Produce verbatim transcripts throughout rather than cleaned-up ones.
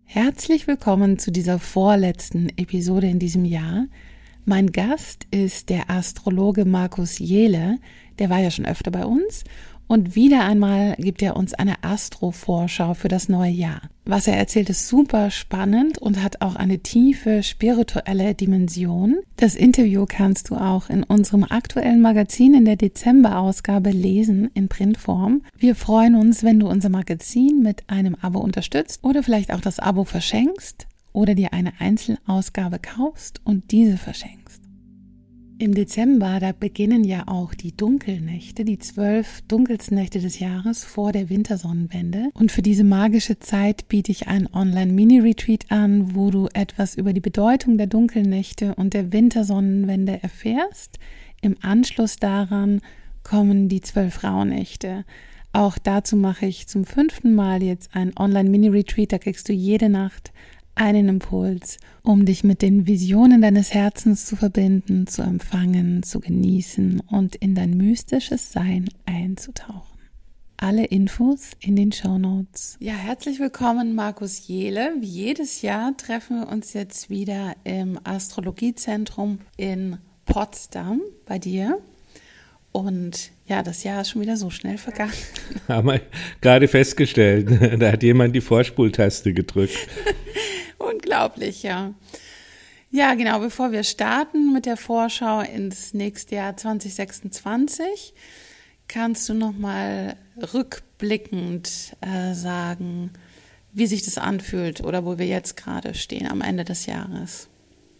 Herzlich willkommen zu dieser vorletzten Episode in diesem Jahr. Mein Gast ist der Astrologe Markus Jehle, der war ja schon öfter bei uns und wieder einmal gibt er uns eine Astro-Vorschau für das neue Jahr. Was er erzählt, ist super spannend und hat auch eine tiefe spirituelle Dimension. Das Interview kannst du auch in unserem aktuellen Magazin in der Dezember-Ausgabe lesen in Printform. Wir freuen uns, wenn du unser Magazin mit einem Abo unterstützt oder vielleicht auch das Abo verschenkst oder dir eine Einzelausgabe kaufst und diese verschenkst. Im Dezember, da beginnen ja auch die Dunkelnächte, die zwölf dunkelsten Nächte des Jahres vor der Wintersonnenwende. Und für diese magische Zeit biete ich einen Online-Mini-Retreat an, wo du etwas über die Bedeutung der Dunkelnächte und der Wintersonnenwende erfährst. Im Anschluss daran kommen die zwölf Rauhnächte. Auch dazu mache ich zum fünften Mal jetzt einen Online-Mini-Retreat, da kriegst du jede Nacht einen Impuls, um dich mit den Visionen deines Herzens zu verbinden, zu empfangen, zu genießen und in dein mystisches Sein einzutauchen. Alle Infos in den Shownotes. Ja, herzlich willkommen, Markus Jehle. Wie jedes Jahr treffen wir uns jetzt wieder im Astrologiezentrum in Potsdam bei dir. Und ja, das Jahr ist schon wieder so schnell vergangen. Haben wir gerade festgestellt, da hat jemand die Vorspultaste gedrückt. Unglaublich, ja. Ja, genau, bevor wir starten mit der Vorschau ins nächste Jahr zwanzig sechsundzwanzig, kannst du nochmal rückblickend äh, sagen, wie sich das anfühlt oder wo wir jetzt gerade stehen am Ende des Jahres.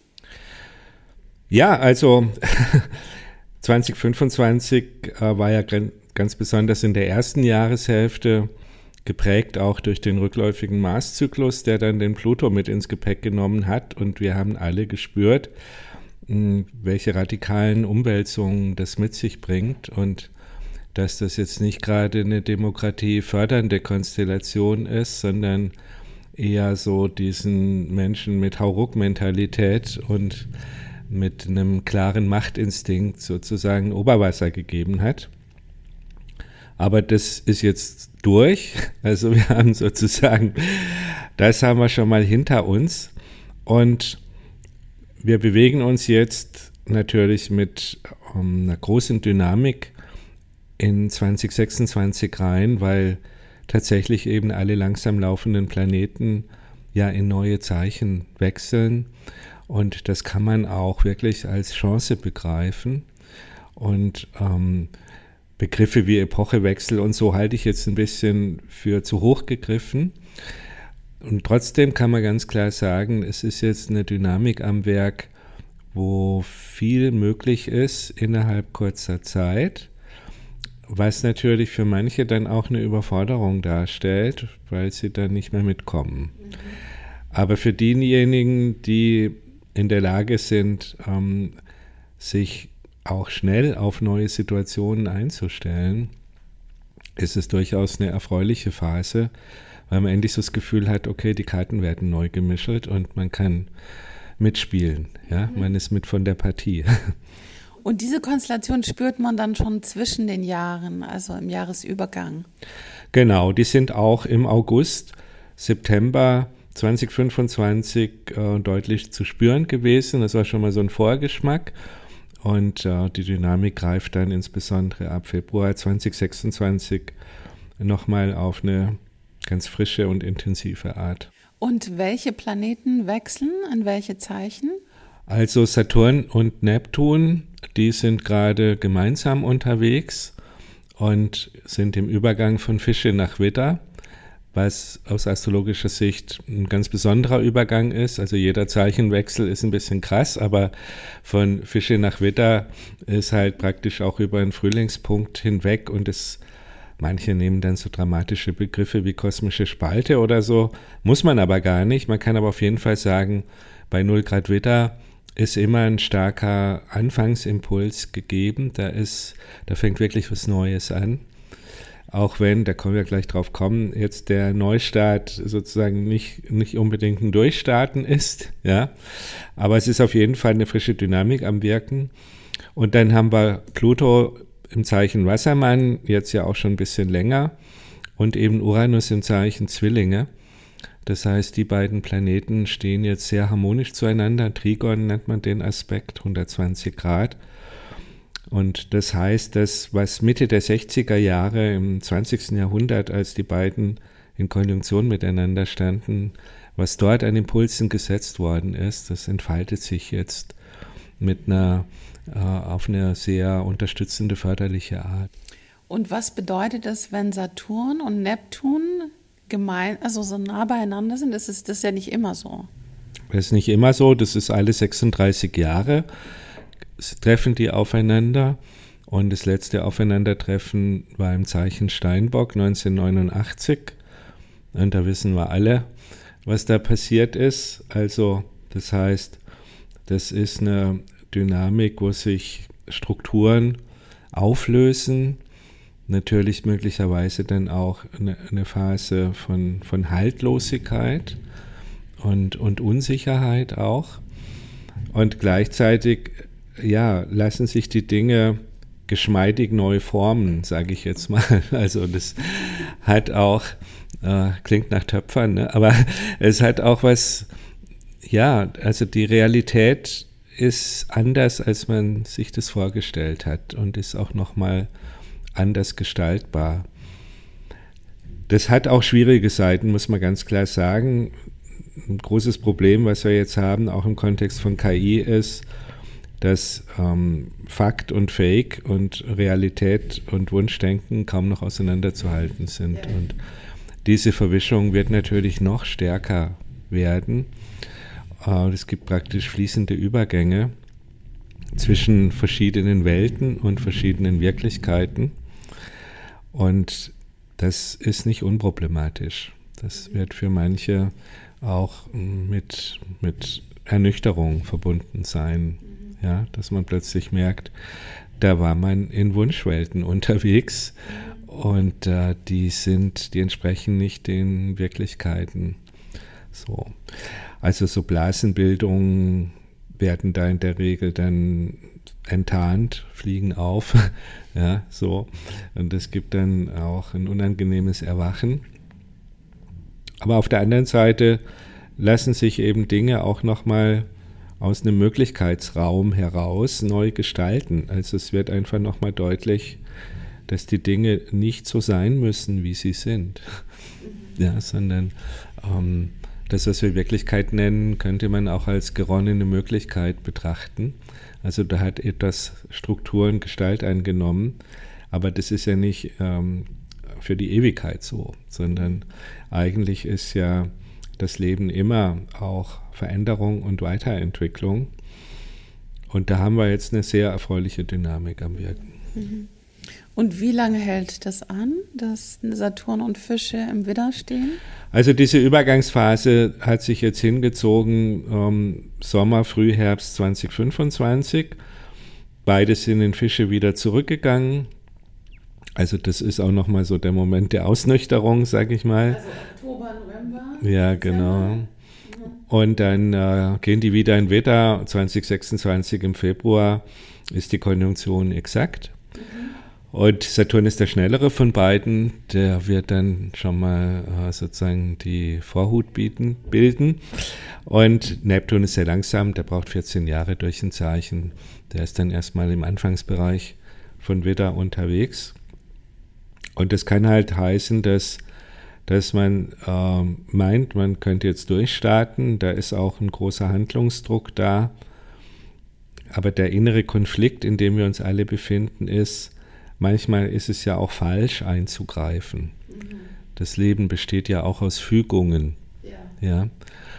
Ja, also zwanzig fünfundzwanzig äh, war ja ganz besonders in der ersten Jahreshälfte geprägt auch durch den rückläufigen Marszyklus, der dann den Pluto mit ins Gepäck genommen hat. Und wir haben alle gespürt, mh, welche radikalen Umwälzungen das mit sich bringt und dass das jetzt nicht gerade eine demokratiefördernde Konstellation ist, sondern eher so diesen Menschen mit Hauruck-Mentalität und mit einem klaren Machtinstinkt sozusagen Oberwasser gegeben hat. Aber das ist jetzt durch, also wir haben sozusagen, das haben wir schon mal hinter uns und wir bewegen uns jetzt natürlich mit um, einer großen Dynamik in zwanzig sechsundzwanzig rein, weil tatsächlich eben alle langsam laufenden Planeten ja in neue Zeichen wechseln. Und das kann man auch wirklich als Chance begreifen. Und ähm, Begriffe wie Epochewechsel und so halte ich jetzt ein bisschen für zu hoch gegriffen. Und trotzdem kann man ganz klar sagen, es ist jetzt eine Dynamik am Werk, wo viel möglich ist innerhalb kurzer Zeit, was natürlich für manche dann auch eine Überforderung darstellt, weil sie dann nicht mehr mitkommen. Mhm. Aber für diejenigen, die in der Lage sind, ähm, sich auch schnell auf neue Situationen einzustellen, ist es durchaus eine erfreuliche Phase, weil man endlich so das Gefühl hat, okay, die Karten werden neu gemischelt und man kann mitspielen. Ja? Mhm. Man ist mit von der Partie. Und diese Konstellation spürt man dann schon zwischen den Jahren, also im Jahresübergang? Genau, die sind auch im August, September zwanzig fünfundzwanzig äh, deutlich zu spüren gewesen. Das war schon mal so ein Vorgeschmack. Und äh, die Dynamik greift dann insbesondere ab Februar zwanzig sechsundzwanzig nochmal auf eine ganz frische und intensive Art. Und welche Planeten wechseln an welche Zeichen? Also Saturn und Neptun, die sind gerade gemeinsam unterwegs und sind im Übergang von Fische nach Widder, was aus astrologischer Sicht ein ganz besonderer Übergang ist. Also jeder Zeichenwechsel ist ein bisschen krass, aber von Fische nach Widder ist halt praktisch auch über einen Frühlingspunkt hinweg und es, manche nehmen dann so dramatische Begriffe wie kosmische Spalte oder so, muss man aber gar nicht. Man kann aber auf jeden Fall sagen, bei null Grad Widder ist immer ein starker Anfangsimpuls gegeben. Da ist, da fängt wirklich was Neues an. Auch wenn, da können wir gleich drauf kommen, jetzt der Neustart sozusagen nicht, nicht unbedingt ein Durchstarten ist, ja. Aber es ist auf jeden Fall eine frische Dynamik am Wirken. Und dann haben wir Pluto im Zeichen Wassermann, jetzt ja auch schon ein bisschen länger, und eben Uranus im Zeichen Zwillinge. Das heißt, die beiden Planeten stehen jetzt sehr harmonisch zueinander. Trigon nennt man den Aspekt, hundertzwanzig Grad. Und das heißt, dass was Mitte der sechziger Jahre im zwanzigsten Jahrhundert, als die beiden in Konjunktion miteinander standen, was dort an Impulsen gesetzt worden ist, das entfaltet sich jetzt mit einer, äh, auf eine sehr unterstützende, förderliche Art. Und was bedeutet es, wenn Saturn und Neptun gemein, also so nah beieinander sind? Das ist das ist ja nicht immer so. Das ist nicht immer so, das ist alle sechsunddreißig Jahre, treffen die aufeinander. Und das letzte Aufeinandertreffen war im Zeichen Steinbock neunzehnhundertneunundachtzig. Und da wissen wir alle, was da passiert ist. Also das heißt, das ist eine Dynamik, wo sich Strukturen auflösen. Natürlich möglicherweise dann auch eine, eine Phase von, von Haltlosigkeit und, und Unsicherheit auch. Und gleichzeitig, ja, lassen sich die Dinge geschmeidig neu formen, sage ich jetzt mal. Also das hat auch, äh, klingt nach Töpfern, ne? Aber es hat auch was, ja, also die Realität ist anders, als man sich das vorgestellt hat und ist auch nochmal anders gestaltbar. Das hat auch schwierige Seiten, muss man ganz klar sagen. Ein großes Problem, was wir jetzt haben, auch im Kontext von K I, ist, dass ähm, Fakt und Fake und Realität und Wunschdenken kaum noch auseinanderzuhalten sind. Und diese Verwischung wird natürlich noch stärker werden. Äh, es gibt praktisch fließende Übergänge zwischen verschiedenen Welten und verschiedenen Wirklichkeiten. Und das ist nicht unproblematisch. Das wird für manche auch mit, mit Ernüchterung verbunden sein. Ja, dass man plötzlich merkt, da war man in Wunschwelten unterwegs und äh, die sind, die entsprechen nicht den Wirklichkeiten. So. Also so Blasenbildungen werden da in der Regel dann enttarnt, fliegen auf, ja, so. Und es gibt dann auch ein unangenehmes Erwachen. Aber auf der anderen Seite lassen sich eben Dinge auch nochmal aus einem Möglichkeitsraum heraus neu gestalten. Also es wird einfach nochmal deutlich, dass die Dinge nicht so sein müssen, wie sie sind, ja, sondern ähm, das, was wir Wirklichkeit nennen, könnte man auch als geronnene Möglichkeit betrachten. Also da hat etwas Struktur und Gestalt eingenommen, aber das ist ja nicht ähm, für die Ewigkeit so, sondern eigentlich ist ja das Leben immer auch Veränderung und Weiterentwicklung. Und da haben wir jetzt eine sehr erfreuliche Dynamik am Wirken. Und wie lange hält das an, dass Saturn und Fische im Widder stehen? Also diese Übergangsphase hat sich jetzt hingezogen, ähm, Sommer, Frühherbst zwanzig fünfundzwanzig. Beide sind in Fische wieder zurückgegangen. Also das ist auch nochmal so der Moment der Ausnüchterung, sage ich mal. Also Oktober, November? Ja, genau. Und dann äh, gehen die wieder in Widder. zwanzig sechsundzwanzig im Februar ist die Konjunktion exakt. Mhm. Und Saturn ist der schnellere von beiden. Der wird dann schon mal äh, sozusagen die Vorhut bieten, bilden. Und Neptun ist sehr langsam. Der braucht vierzehn Jahre durch ein Zeichen. Der ist dann erstmal im Anfangsbereich von Widder unterwegs. Und das kann halt heißen, dass dass man äh, meint, man könnte jetzt durchstarten, da ist auch ein großer Handlungsdruck da, aber der innere Konflikt, in dem wir uns alle befinden, ist, manchmal ist es ja auch falsch einzugreifen. Mhm. Das Leben besteht ja auch aus Fügungen. Ja. Ja?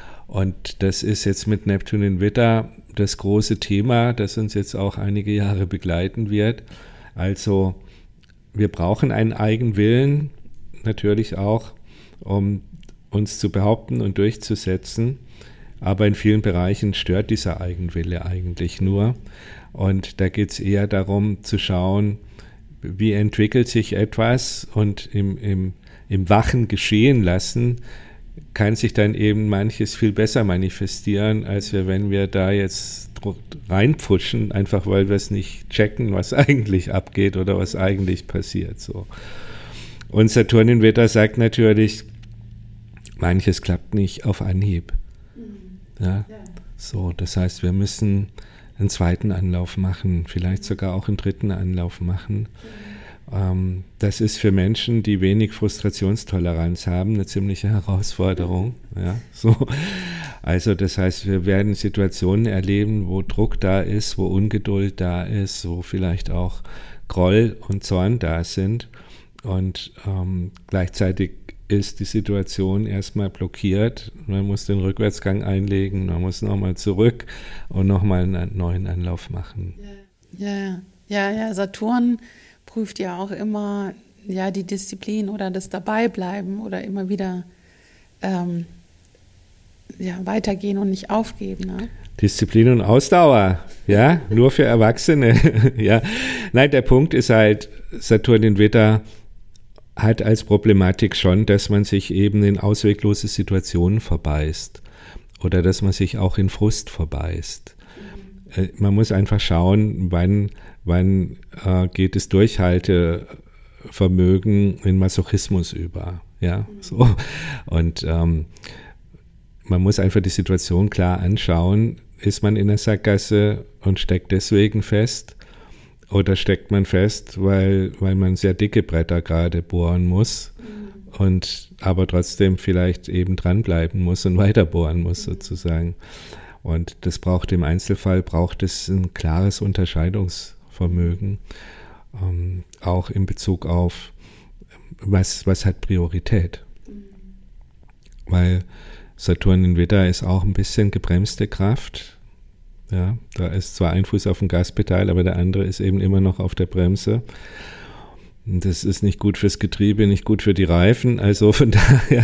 Und das ist jetzt mit Neptun in Widder das große Thema, das uns jetzt auch einige Jahre begleiten wird. Also wir brauchen einen Eigenwillen, natürlich auch, um uns zu behaupten und durchzusetzen. Aber in vielen Bereichen stört dieser Eigenwille eigentlich nur. Und da geht es eher darum zu schauen, wie entwickelt sich etwas und im, im, im wachen Geschehen lassen kann sich dann eben manches viel besser manifestieren, als wir, wenn wir da jetzt reinpfuschen, einfach weil wir es nicht checken, was eigentlich abgeht oder was eigentlich passiert. So. Und Saturn in Widder sagt natürlich, manches klappt nicht auf Anhieb. Ja, so, das heißt, wir müssen einen zweiten Anlauf machen, vielleicht sogar auch einen dritten Anlauf machen. Ähm, das ist für Menschen, die wenig Frustrationstoleranz haben, eine ziemliche Herausforderung. Ja, so. Also das heißt, wir werden Situationen erleben, wo Druck da ist, wo Ungeduld da ist, wo vielleicht auch Groll und Zorn da sind. Und ähm, gleichzeitig ist die Situation erstmal blockiert. Man muss den Rückwärtsgang einlegen, man muss nochmal zurück und nochmal einen neuen Anlauf machen. Ja, ja, ja, Saturn prüft ja auch immer ja, die Disziplin oder das Dabeibleiben oder immer wieder ähm, ja, weitergehen und nicht aufgeben. Ne? Disziplin und Ausdauer, ja, nur für Erwachsene. Ja. Nein, der Punkt ist halt, Saturn in Widder hat als Problematik schon, dass man sich eben in ausweglose Situationen verbeißt oder dass man sich auch in Frust verbeißt. Mhm. Äh, man muss einfach schauen, wann, wann äh, geht das Durchhaltevermögen in Masochismus über. Ja, mhm. so. Und ähm, man muss einfach die Situation klar anschauen, ist man in der Sackgasse und steckt deswegen fest? Oder steckt man fest, weil, weil man sehr dicke Bretter gerade bohren muss mhm. und aber trotzdem vielleicht eben dranbleiben muss und weiter bohren muss mhm. sozusagen. Und das braucht im Einzelfall, braucht es ein klares Unterscheidungsvermögen, ähm, auch in Bezug auf, was, was hat Priorität. Mhm. Weil Saturn in Widder ist auch ein bisschen gebremste Kraft. Ja, da ist zwar ein Fuß auf dem Gaspedal, aber der andere ist eben immer noch auf der Bremse. Und das ist nicht gut fürs Getriebe, nicht gut für die Reifen, also von daher.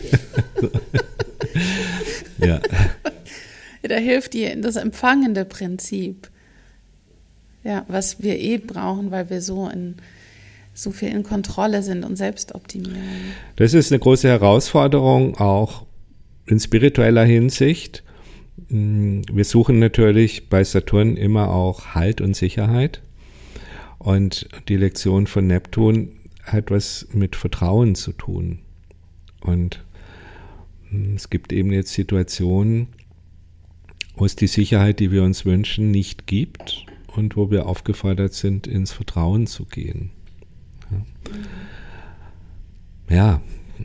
Ja. Da hilft dir das empfangende Prinzip. Ja, was wir eh brauchen, weil wir so in so viel in Kontrolle sind und selbst optimieren. Das ist eine große Herausforderung, auch in spiritueller Hinsicht. Wir suchen natürlich bei Saturn immer auch Halt und Sicherheit. Und die Lektion von Neptun hat was mit Vertrauen zu tun. Und es gibt eben jetzt Situationen, wo es die Sicherheit, die wir uns wünschen, nicht gibt und wo wir aufgefordert sind, ins Vertrauen zu gehen. Ja, ja.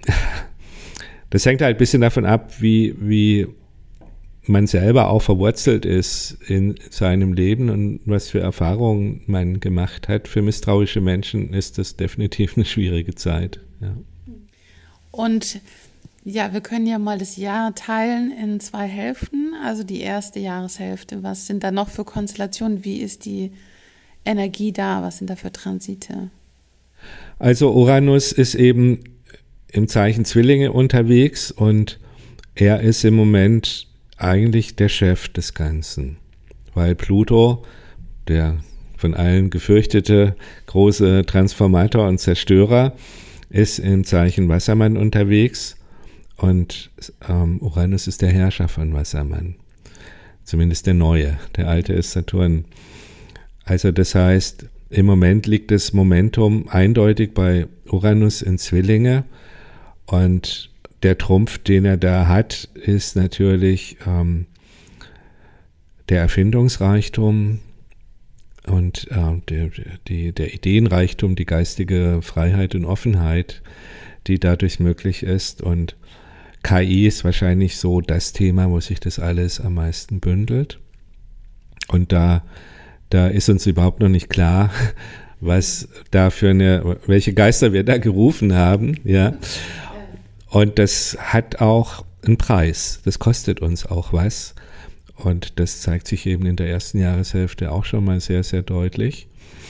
Das hängt halt ein bisschen davon ab, wie, wie man selber auch verwurzelt ist in seinem Leben und was für Erfahrungen man gemacht hat. Für misstrauische Menschen ist das definitiv eine schwierige Zeit. Ja. Und ja, wir können ja mal das Jahr teilen in zwei Hälften, also die erste Jahreshälfte. Was sind da noch für Konstellationen? Wie ist die Energie da? Was sind da für Transite? Also Uranus ist eben im Zeichen Zwillinge unterwegs und er ist im Moment eigentlich der Chef des Ganzen, weil Pluto, der von allen gefürchtete große Transformator und Zerstörer, ist im Zeichen Wassermann unterwegs und ähm, Uranus ist der Herrscher von Wassermann, zumindest der neue, der alte ist Saturn. Also das heißt, im Moment liegt das Momentum eindeutig bei Uranus in Zwillinge und der Trumpf, den er da hat, ist natürlich ähm, der Erfindungsreichtum und äh, der, die, der Ideenreichtum, die geistige Freiheit und Offenheit, die dadurch möglich ist. Und K I ist wahrscheinlich so das Thema, wo sich das alles am meisten bündelt. Und da, da ist uns überhaupt noch nicht klar, was da für eine, welche Geister wir da gerufen haben, ja. Und das hat auch einen Preis. Das kostet uns auch was. Und das zeigt sich eben in der ersten Jahreshälfte auch schon mal sehr, sehr deutlich.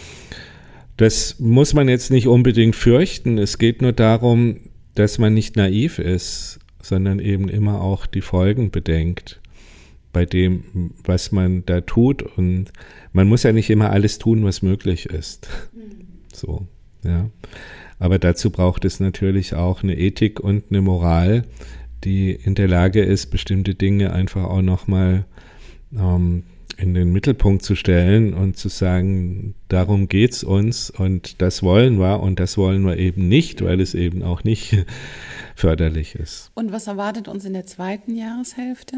Das muss man jetzt nicht unbedingt fürchten. Es geht nur darum, dass man nicht naiv ist, sondern eben immer auch die Folgen bedenkt bei dem, was man da tut. Und man muss ja nicht immer alles tun, was möglich ist. So, ja. Aber dazu braucht es natürlich auch eine Ethik und eine Moral, die in der Lage ist, bestimmte Dinge einfach auch nochmal ähm, in den Mittelpunkt zu stellen und zu sagen, darum geht's uns und das wollen wir und das wollen wir eben nicht, weil es eben auch nicht förderlich ist. Und was erwartet uns in der zweiten Jahreshälfte?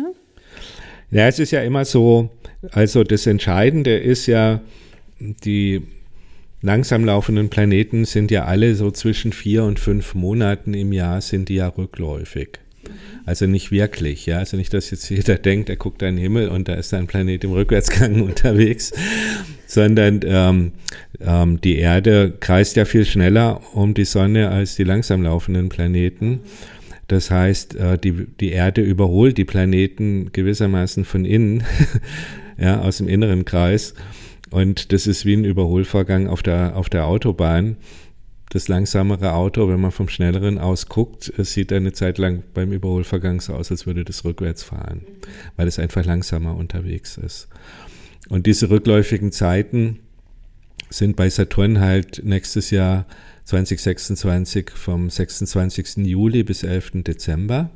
Ja, es ist ja immer so, also das Entscheidende ist ja, die langsam laufenden Planeten sind ja alle so zwischen vier und fünf Monaten im Jahr sind die ja rückläufig. Also nicht wirklich, ja, also nicht, dass jetzt jeder denkt, er guckt in den Himmel und da ist ein Planet im Rückwärtsgang unterwegs, sondern ähm, ähm, die Erde kreist ja viel schneller um die Sonne als die langsam laufenden Planeten. Das heißt, äh, die, die Erde überholt die Planeten gewissermaßen von innen, ja, aus dem inneren Kreis. Und das ist wie ein Überholvorgang auf der, auf der Autobahn. Das langsamere Auto, wenn man vom Schnelleren aus guckt, es sieht eine Zeit lang beim Überholvorgang so aus, als würde das rückwärts fahren, weil es einfach langsamer unterwegs ist. Und diese rückläufigen Zeiten sind bei Saturn halt nächstes Jahr zwanzig sechsundzwanzig vom sechsundzwanzigsten Juli bis elften Dezember.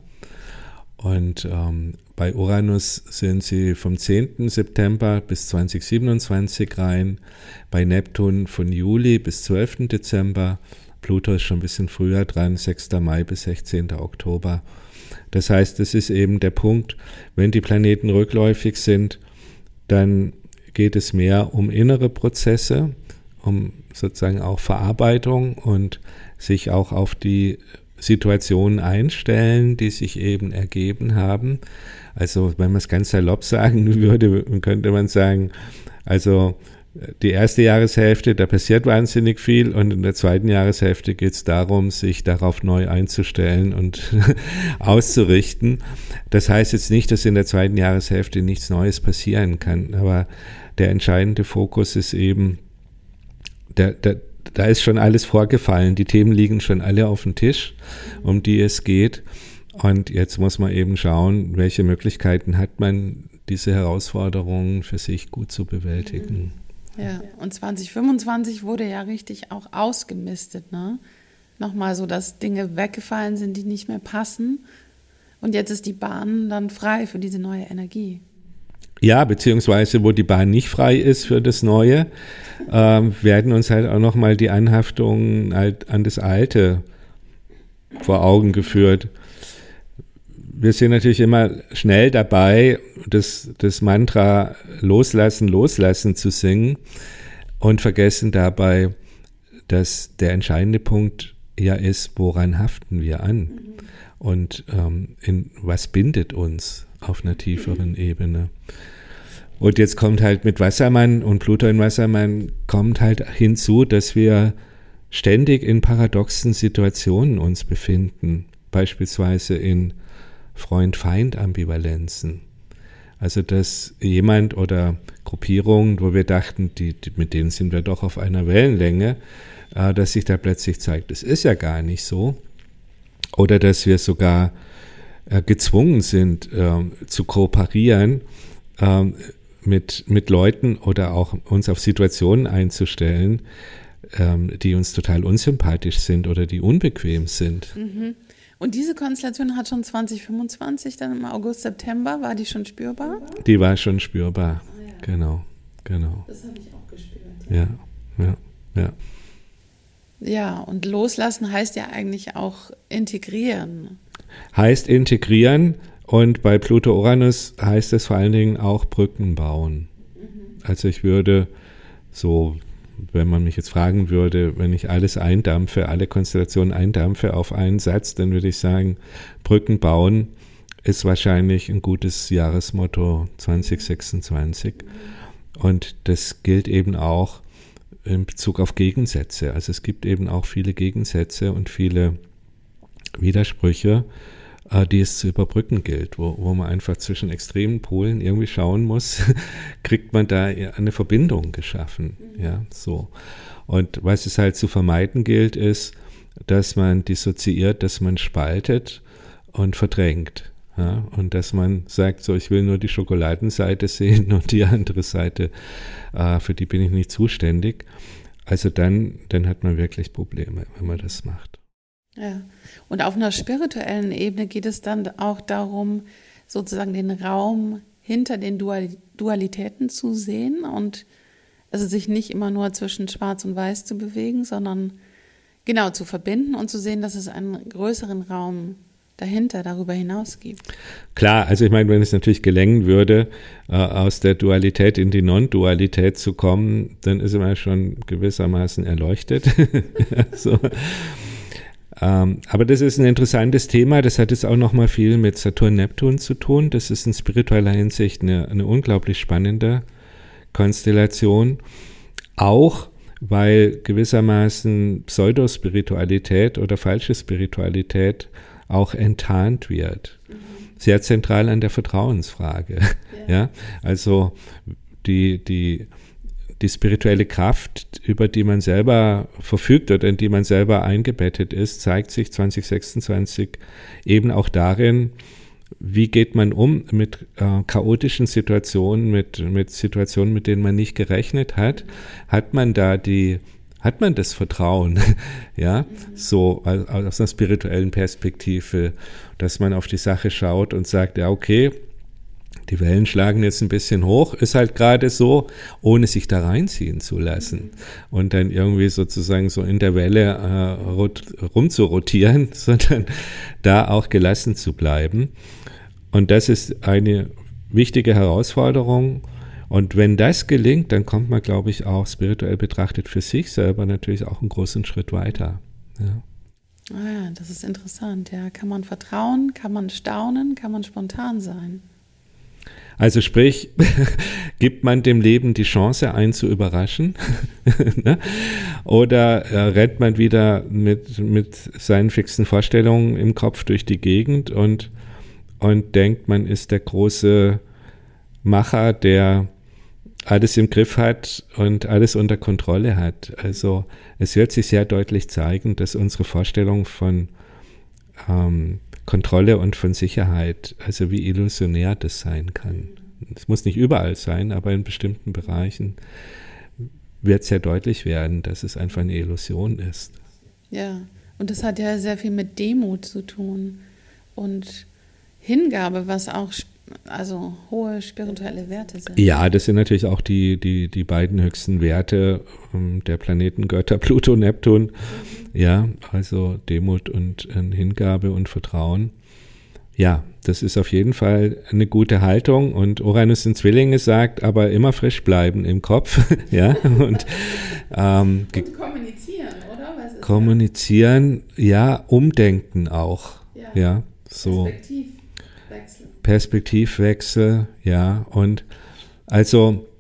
Und ähm, bei Uranus sind sie vom zehnten September bis zwanzig siebenundzwanzig rein, bei Neptun von Juli bis zwölften Dezember, Pluto ist schon ein bisschen früher dran, sechster Mai bis sechzehnten Oktober. Das heißt, es ist eben der Punkt, wenn die Planeten rückläufig sind, dann geht es mehr um innere Prozesse, um sozusagen auch Verarbeitung und sich auch auf die Situationen einstellen, die sich eben ergeben haben. Also wenn man es ganz salopp sagen würde, könnte man sagen, also die erste Jahreshälfte, da passiert wahnsinnig viel und in der zweiten Jahreshälfte geht es darum, sich darauf neu einzustellen und auszurichten. Das heißt jetzt nicht, dass in der zweiten Jahreshälfte nichts Neues passieren kann, aber der entscheidende Fokus ist eben, der, der Da ist schon alles vorgefallen, die Themen liegen schon alle auf dem Tisch, um die es geht. Und jetzt muss man eben schauen, welche Möglichkeiten hat man, diese Herausforderungen für sich gut zu bewältigen. Ja, und zwanzig fünfundzwanzig wurde ja richtig auch ausgemistet, ne? Nochmal so, dass Dinge weggefallen sind, die nicht mehr passen. Und jetzt ist die Bahn dann frei für diese neue Energie. Ja, beziehungsweise wo die Bahn nicht frei ist für das Neue, ähm, werden uns halt auch nochmal die Anhaftungen halt an das Alte vor Augen geführt. Wir sind natürlich immer schnell dabei, das, das Mantra Loslassen, Loslassen zu singen und vergessen dabei, dass der entscheidende Punkt ja ist, woran haften wir an? Mhm. Und ähm, in was bindet uns auf einer tieferen Ebene. Und jetzt kommt halt mit Wassermann und Pluto in Wassermann kommt halt hinzu, dass wir ständig in paradoxen Situationen uns befinden, beispielsweise in Freund-Feind-Ambivalenzen. Also dass jemand oder Gruppierungen, wo wir dachten, die, die, mit denen sind wir doch auf einer Wellenlänge, äh, dass sich da plötzlich zeigt, es ist ja gar nicht so. Oder dass wir sogar äh, gezwungen sind, äh, zu kooperieren äh, mit, mit Leuten oder auch uns auf Situationen einzustellen, äh, die uns total unsympathisch sind oder die unbequem sind. Mhm. Und diese Konstellation hat schon zwanzig fünfundzwanzig, dann im August, September, war die schon spürbar? Die war schon spürbar, ah, ja. genau, genau. Das habe ich auch gespürt. Ja, ja, ja. Ja, und loslassen heißt ja eigentlich auch integrieren. Heißt integrieren und bei Pluto-Uranus heißt es vor allen Dingen auch Brücken bauen. Mhm. Also ich würde so, wenn man mich jetzt fragen würde, wenn ich alles eindampfe, alle Konstellationen eindampfe auf einen Satz, dann würde ich sagen, Brücken bauen ist wahrscheinlich ein gutes Jahresmotto zwanzig sechsundzwanzig. Mhm. Und das gilt eben auch in Bezug auf Gegensätze. Also es gibt eben auch viele Gegensätze und viele Widersprüche, äh, die es zu überbrücken gilt, wo, wo man einfach zwischen extremen Polen irgendwie schauen muss, kriegt man da eine Verbindung geschaffen. Mhm. Ja, so. Und was es halt zu vermeiden gilt, ist, dass man dissoziiert, dass man spaltet und verdrängt. Ja, und dass man sagt, so, ich will nur die Schokoladenseite sehen und die andere Seite, äh, für die bin ich nicht zuständig. Also dann, dann hat man wirklich Probleme, wenn man das macht. Ja, und auf einer spirituellen Ebene geht es dann auch darum, sozusagen den Raum hinter den Dual- Dualitäten zu sehen und also sich nicht immer nur zwischen Schwarz und Weiß zu bewegen, sondern Genau, zu verbinden und zu sehen, dass es einen größeren Raum dahinter, darüber hinaus gibt. Klar, also ich meine, wenn es natürlich gelingen würde, äh, aus der Dualität in die Non-Dualität zu kommen, dann ist man schon gewissermaßen erleuchtet. so. ähm, aber das ist ein interessantes Thema, das hat jetzt auch nochmal viel mit Saturn-Neptun zu tun. Das ist in spiritueller Hinsicht eine, eine unglaublich spannende Konstellation. Auch weil gewissermaßen Pseudospiritualität oder falsche Spiritualität auch enttarnt wird. Mhm. Sehr zentral an der Vertrauensfrage. Ja, ja? Also die, die, die spirituelle Kraft, über die man selber verfügt oder in die man selber eingebettet ist, zeigt sich zwanzig sechsundzwanzig eben auch darin, wie geht man um mit äh, chaotischen Situationen, mit, mit Situationen, mit denen man nicht gerechnet hat? Hat man da die, hat man das Vertrauen, ja, so aus, aus einer spirituellen Perspektive, dass man auf die Sache schaut und sagt, ja, okay, die Wellen schlagen jetzt ein bisschen hoch, ist halt gerade so, ohne sich da reinziehen zu lassen und dann irgendwie sozusagen so in der Welle äh, rot, rumzurotieren, sondern da auch gelassen zu bleiben. Und das ist eine wichtige Herausforderung. Und wenn das gelingt, dann kommt man, glaube ich, auch spirituell betrachtet für sich selber natürlich auch einen großen Schritt weiter. Ja. Ah ja, das ist interessant. Ja, kann man vertrauen, kann man staunen, kann man spontan sein. Also sprich, gibt man dem Leben die Chance, einen zu überraschen? ne? Oder äh, rennt man wieder mit, mit seinen fixen Vorstellungen im Kopf durch die Gegend und, und denkt, man ist der große Macher, der alles im Griff hat und alles unter Kontrolle hat. Also es wird sich sehr deutlich zeigen, dass unsere Vorstellung von ähm, Kontrolle und von Sicherheit, also wie illusionär das sein kann. Es muss nicht überall sein, aber in bestimmten Bereichen wird sehr deutlich werden, dass es einfach eine Illusion ist. Ja, und das hat ja sehr viel mit Demut zu tun und Hingabe, was auch also hohe spirituelle Werte sind. Ja, das sind natürlich auch die, die, die beiden höchsten Werte ähm, der Planetengötter Pluto, Neptun. Mhm. Ja, also Demut und äh, Hingabe und Vertrauen. Ja, das ist auf jeden Fall eine gute Haltung. Und Uranus in Zwillinge sagt, aber immer frisch bleiben im Kopf. ja, und, ähm, und kommunizieren, oder? Was ist kommunizieren, das? ja, umdenken auch. Ja, ja so. Perspektivwechsel. Perspektivwechsel, ja. Und also,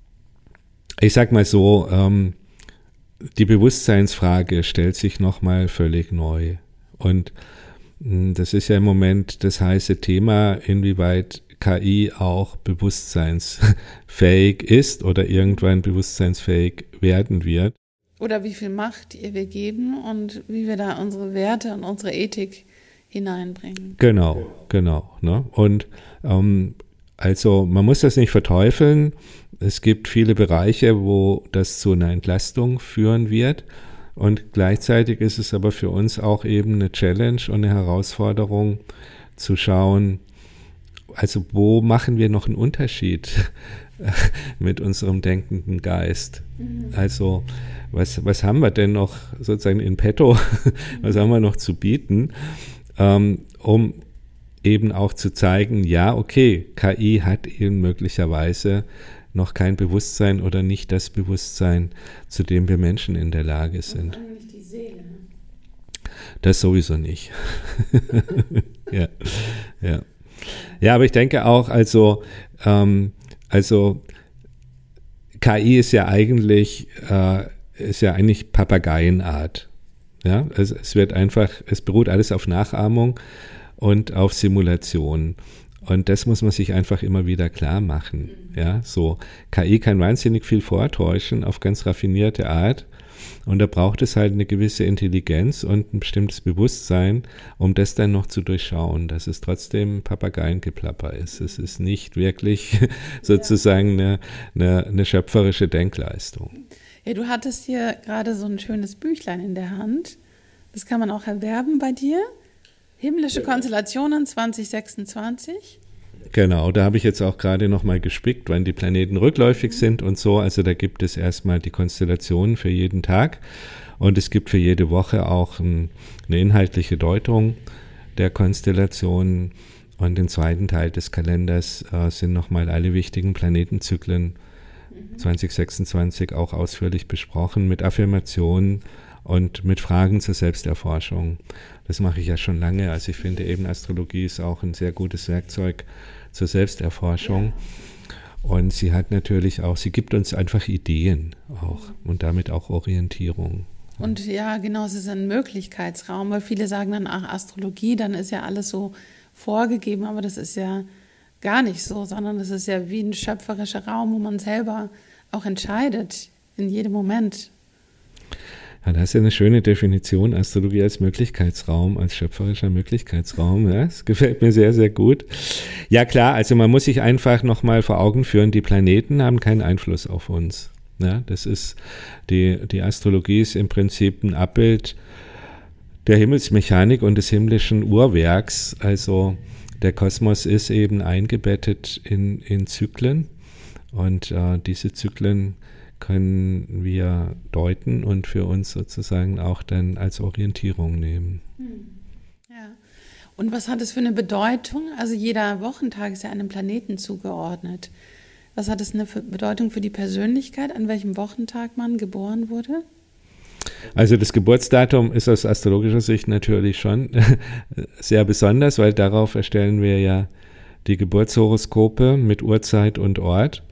ich sag mal so, ähm, die Bewusstseinsfrage stellt sich nochmal völlig neu. Und mh, das ist ja im Moment das heiße Thema, inwieweit K I auch bewusstseinsfähig ist oder irgendwann bewusstseinsfähig werden wird. Oder wie viel Macht ihr wir geben und wie wir da unsere Werte und unsere Ethik hineinbringen. Genau, genau. Ne? Und ähm, also man muss das nicht verteufeln. Es gibt viele Bereiche, wo das zu einer Entlastung führen wird. Und gleichzeitig ist es aber für uns auch eben eine Challenge und eine Herausforderung zu schauen, also wo machen wir noch einen Unterschied mit unserem denkenden Geist? Mhm. Also was, was haben wir denn noch sozusagen in petto? Was haben wir noch zu bieten? Ähm, um eben auch zu zeigen, ja, okay, K I hat eben möglicherweise noch kein Bewusstsein oder nicht das Bewusstsein, zu dem wir Menschen in der Lage sind. Und nicht die Seele. Das sowieso nicht. ja, ja. Ja, aber ich denke auch, also, ähm, also K I ist ja eigentlich, äh, ist ja eigentlich Papageienart. Ja, es, es wird einfach, es beruht alles auf Nachahmung und auf Simulation. Und das muss man sich einfach immer wieder klar machen. Ja, so K I kann wahnsinnig viel vortäuschen auf ganz raffinierte Art. Und da braucht es halt eine gewisse Intelligenz und ein bestimmtes Bewusstsein, um das dann noch zu durchschauen, dass es trotzdem Papageiengeplapper ist. Es ist nicht wirklich sozusagen eine, eine, eine schöpferische Denkleistung. Ja, du hattest hier gerade so ein schönes Büchlein in der Hand. Das kann man auch erwerben bei dir. Himmlische Konstellationen zwanzig sechsundzwanzig. Genau, da habe ich jetzt auch gerade nochmal gespickt, wann die Planeten rückläufig mhm. sind und so. Also da gibt es erstmal die Konstellationen für jeden Tag. Und es gibt für jede Woche auch ein, eine inhaltliche Deutung der Konstellationen. Und im zweiten Teil des Kalenders äh, sind nochmal alle wichtigen Planetenzyklen mhm. zwanzig sechsundzwanzig auch ausführlich besprochen mit Affirmationen und mit Fragen zur Selbsterforschung. Das mache ich ja schon lange. Also ich finde eben, Astrologie ist auch ein sehr gutes Werkzeug zur Selbsterforschung. Ja. Und sie hat natürlich auch, sie gibt uns einfach Ideen auch und damit auch Orientierung. Und ja, genau, es ist ein Möglichkeitsraum, weil viele sagen dann, ach, Astrologie, dann ist ja alles so vorgegeben, aber das ist ja gar nicht so, sondern das ist ja wie ein schöpferischer Raum, wo man selber auch entscheidet, in jedem Moment. Ja, das ist ja eine schöne Definition, Astrologie als Möglichkeitsraum, als schöpferischer Möglichkeitsraum. Ja, das gefällt mir sehr, sehr gut. Ja klar, also man muss sich einfach nochmal vor Augen führen, die Planeten haben keinen Einfluss auf uns. Ja, das ist, die, die Astrologie ist im Prinzip ein Abbild der Himmelsmechanik und des himmlischen Uhrwerks. Also der Kosmos ist eben eingebettet in, in Zyklen und äh, diese Zyklen können wir deuten und für uns sozusagen auch dann als Orientierung nehmen. Ja. Und was hat es für eine Bedeutung? Also jeder Wochentag ist ja einem Planeten zugeordnet. Was hat es eine Bedeutung für die Persönlichkeit, an welchem Wochentag man geboren wurde? Also das Geburtsdatum ist aus astrologischer Sicht natürlich schon sehr besonders, weil darauf erstellen wir ja die Geburtshoroskope mit Uhrzeit und Ort.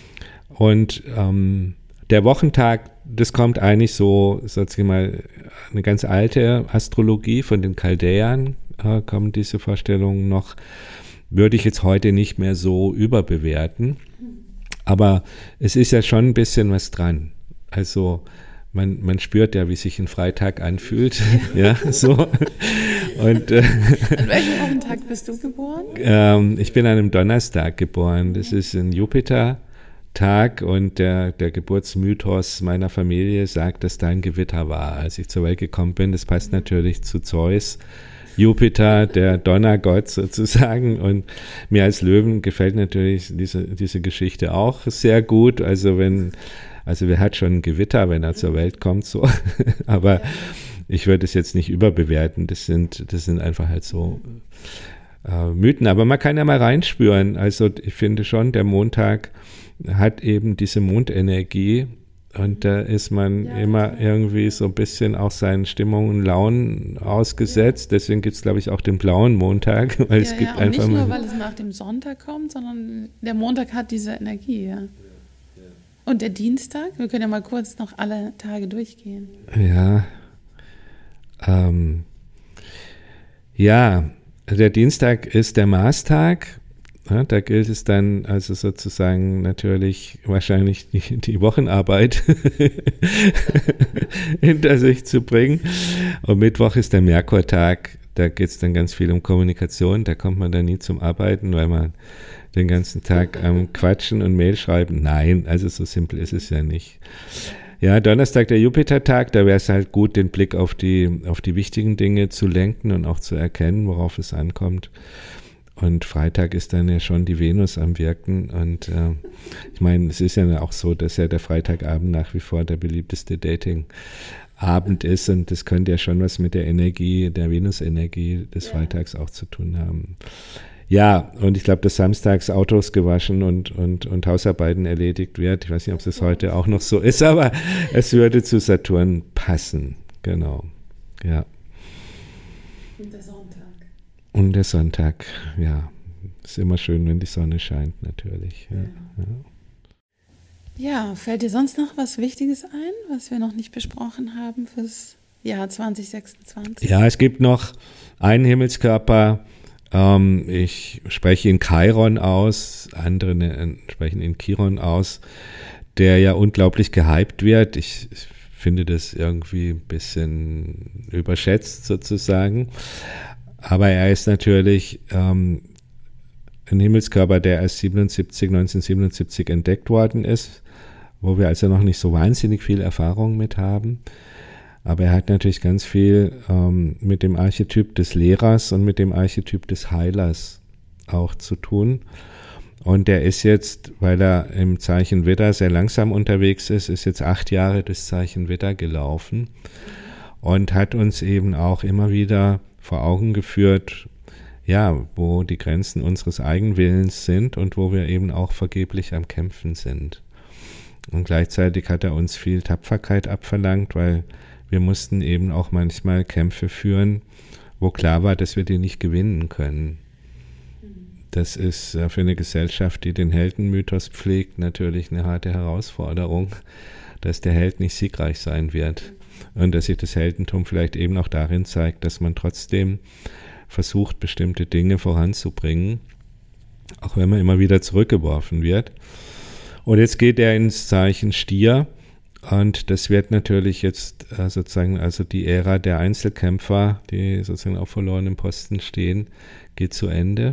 Und ähm, der Wochentag, das kommt eigentlich so, sozusagen mal, eine ganz alte Astrologie von den Chaldäern, äh, kommen diese Vorstellungen noch, würde ich jetzt heute nicht mehr so überbewerten. Aber es ist ja schon ein bisschen was dran. Also man, man spürt ja, wie sich ein Freitag anfühlt. Ja, so. Und, äh, an welchem Wochentag bist du geboren? Ähm, ich bin an einem Donnerstag geboren. Das ist ein Jupiter-Tag und der, der Geburtsmythos meiner Familie sagt, dass da ein Gewitter war, als ich zur Welt gekommen bin. Das passt natürlich zu Zeus. Jupiter, der Donnergott sozusagen, und mir als Löwen gefällt natürlich diese, diese Geschichte auch sehr gut, also wenn, also wer hat schon ein Gewitter, wenn er zur Welt kommt, so, aber ich würde es jetzt nicht überbewerten, das sind, das sind einfach halt so äh, Mythen, aber man kann ja mal reinspüren, also ich finde schon, der Montag hat eben diese Mondenergie. Und da ist man ja, immer ja. irgendwie so ein bisschen auch seinen Stimmungen und Launen ausgesetzt. Ja. Deswegen gibt es, glaube ich, auch den blauen Montag. Weil ja, es gibt ja. Und einfach nicht nur, mal, weil es nach dem Sonntag kommt, sondern der Montag hat diese Energie. Ja. Und der Dienstag? Wir können ja mal kurz noch alle Tage durchgehen. Ja. Ähm, ja, der Dienstag ist der Marstag. Ja, da gilt es dann also sozusagen natürlich wahrscheinlich die, die Wochenarbeit hinter sich zu bringen. Und Mittwoch ist der Merkurtag, da geht es dann ganz viel um Kommunikation, da kommt man dann nie zum Arbeiten, weil man den ganzen Tag am Quatschen und Mail schreiben. Nein, also so simpel ist es ja nicht. Ja, Donnerstag der Jupitertag, da wäre es halt gut, den Blick auf die, auf die wichtigen Dinge zu lenken und auch zu erkennen, worauf es ankommt. Und Freitag ist dann ja schon die Venus am Wirken und äh, ich meine, es ist ja auch so, dass ja der Freitagabend nach wie vor der beliebteste Datingabend ist und das könnte ja schon was mit der Energie, der Venus-Energie des ja. Freitags auch zu tun haben. Ja, und ich glaube, dass samstags Autos gewaschen und, und, und Hausarbeiten erledigt wird. Ich weiß nicht, ob es heute auch noch so ist, aber es würde zu Saturn passen. Genau, ja. Und der Sonntag. Und der Sonntag, ja, ist immer schön, wenn die Sonne scheint, natürlich. Ja, ja. ja, fällt dir sonst noch was Wichtiges ein, was wir noch nicht besprochen haben fürs Jahr zwanzig sechsundzwanzig? Ja, es gibt noch einen Himmelskörper, ähm, ich spreche ihn Chiron aus, andere ne, sprechen ihn Chiron aus, der ja unglaublich gehypt wird. Ich, ich finde das irgendwie ein bisschen überschätzt sozusagen. Aber er ist natürlich ähm, ein Himmelskörper, der erst neunzehnhundertsiebenundsiebzig entdeckt worden ist, wo wir also noch nicht so wahnsinnig viel Erfahrung mit haben. Aber er hat natürlich ganz viel ähm, mit dem Archetyp des Lehrers und mit dem Archetyp des Heilers auch zu tun. Und der ist jetzt, weil er im Zeichen Widder sehr langsam unterwegs ist, ist jetzt acht Jahre das Zeichen Widder gelaufen und hat uns eben auch immer wieder vor Augen geführt, ja, wo die Grenzen unseres Eigenwillens sind und wo wir eben auch vergeblich am Kämpfen sind. Und gleichzeitig hat er uns viel Tapferkeit abverlangt, weil wir mussten eben auch manchmal Kämpfe führen, wo klar war, dass wir die nicht gewinnen können. Das ist für eine Gesellschaft, die den Heldenmythos pflegt, natürlich eine harte Herausforderung, dass der Held nicht siegreich sein wird und dass sich das Heldentum vielleicht eben auch darin zeigt, dass man trotzdem versucht, bestimmte Dinge voranzubringen, auch wenn man immer wieder zurückgeworfen wird. Und jetzt geht er ins Zeichen Stier und das wird natürlich jetzt sozusagen, also die Ära der Einzelkämpfer, die sozusagen auf verlorenem Posten stehen, geht zu Ende.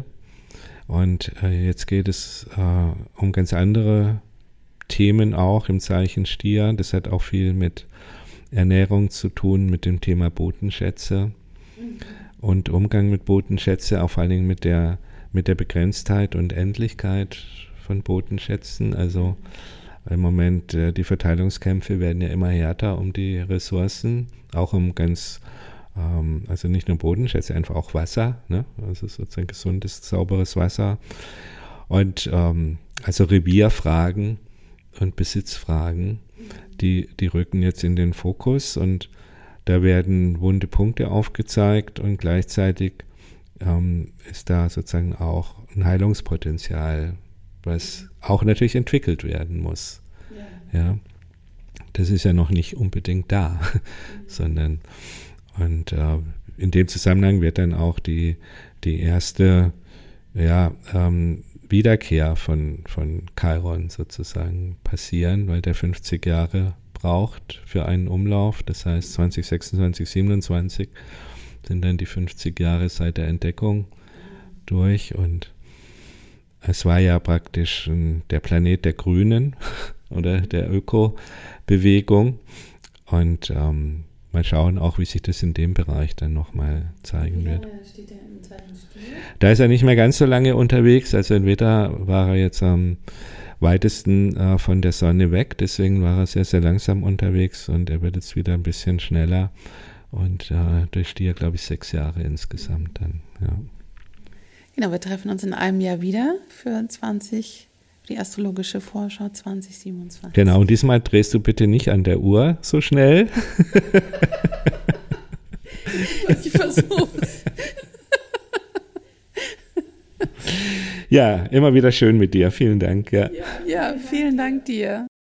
Und äh, jetzt geht es äh, um ganz andere Themen auch im Zeichen Stier. Das hat auch viel mit Ernährung zu tun, mit dem Thema Botenschätze mhm. und Umgang mit Botenschätze, auch vor allen Dingen mit der, mit der Begrenztheit und Endlichkeit von Botenschätzen. Also im Moment, äh, die Verteilungskämpfe werden ja immer härter um die Ressourcen, auch um ganz also nicht nur Bodenschätze, einfach auch Wasser, ne? Also sozusagen gesundes, sauberes Wasser. Und ähm, also Revierfragen und Besitzfragen, die, die rücken jetzt in den Fokus und da werden wunde Punkte aufgezeigt und gleichzeitig ähm, ist da sozusagen auch ein Heilungspotenzial, was auch natürlich entwickelt werden muss. Ja. Ja? Das ist ja noch nicht unbedingt da, sondern Und äh, in dem Zusammenhang wird dann auch die, die erste ja, ähm, Wiederkehr von, von Chiron sozusagen passieren, weil der fünfzig Jahre braucht für einen Umlauf. Das heißt zwanzig sechsundzwanzig, siebenundzwanzig sind dann die fünfzig Jahre seit der Entdeckung durch. Und es war ja praktisch ein, der Planet der Grünen oder der Öko-Bewegung. Und ähm, mal schauen auch, wie sich das in dem Bereich dann nochmal zeigen wird. Wie lange steht er im zweiten Stier? Da ist er nicht mehr ganz so lange unterwegs, also in Widder war er jetzt am weitesten äh, von der Sonne weg, deswegen war er sehr, sehr langsam unterwegs und er wird jetzt wieder ein bisschen schneller und äh, durch Stier, glaube ich, sechs Jahre insgesamt dann, ja. Genau, wir treffen uns in einem Jahr wieder für zwanzig die astrologische Vorschau zwanzig siebenundzwanzig. Genau, und diesmal drehst du bitte nicht an der Uhr so schnell. Ich versuch's. Ja, immer wieder schön mit dir. Vielen Dank. Ja, ja, ja, vielen Dank dir.